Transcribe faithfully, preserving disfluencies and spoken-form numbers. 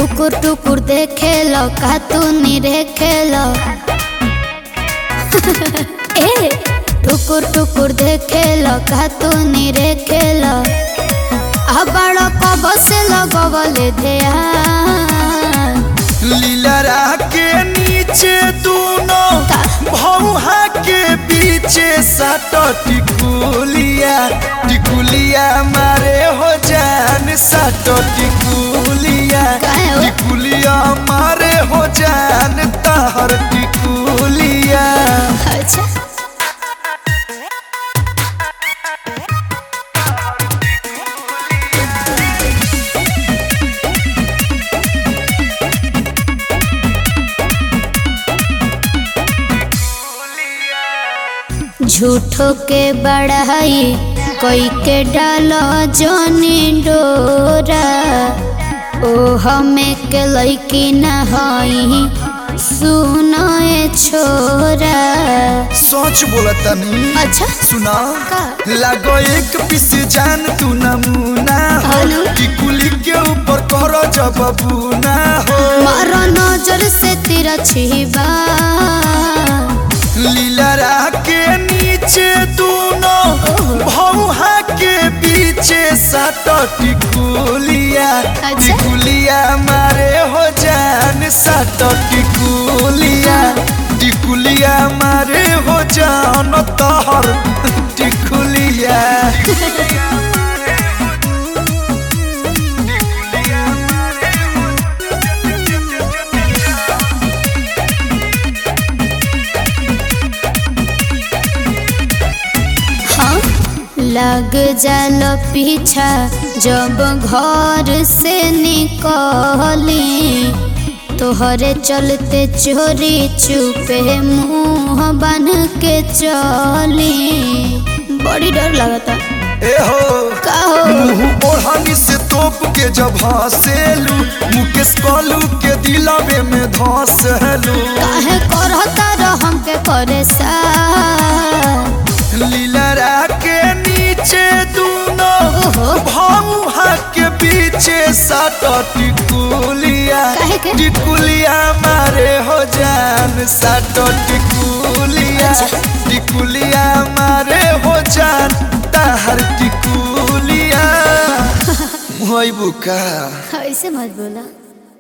टुकुर टुकुर देखे लो का तू निरेखे लो ए टुकुर टुकुर देखे लो का तू निरेखे लो अबड़ कब से लगवले ध्यान लीलरा के नीचे दोनों भौहा के पीछे साट टिकुलिया टिकुलिया मारे हो जान साट टिकुलिया टिकुलिया मारे हो जान ताहर टिकुलिया। अच्छा झूठो के बढ़ाई कोई के डालो जोनी डोरा ओ हमें के लइकी न हई सुनो ए छोरा। सोच बोला तनी अच्छा सुना का? लागो एक पीस जान तू नमूना हो टिकुली के ऊपर करो जब बुना हो मारो नजर से तेरा छिबा लीलरा के नीचे दोनों भौहा के पीछे साट टिकुलिया टिकुलिया मारे हो जान साट टिकुलिया टिकुलिया मारे हो जान तोहर टिकुलिया। लग जालो पीछा जब घर से निकली तोहरे चलते चोरी चुपे मुँह बन के चली बड़ी डर लगता ए हो कहो मुँह ओढ़नी से तोप के जब हंसेलू मुकेश कलू के दिलवे में धंसेलू काहे करता रह हमके करे सा लीलरा के नीचे दोनों भौहा के पीछे साट टिकुलिया टिकुलिया मारे हो जान साट टिकुलिया टिकुलिया मारे हो जान ताहर टिकुलिया। मुहई बुका ऐसे मत बोला।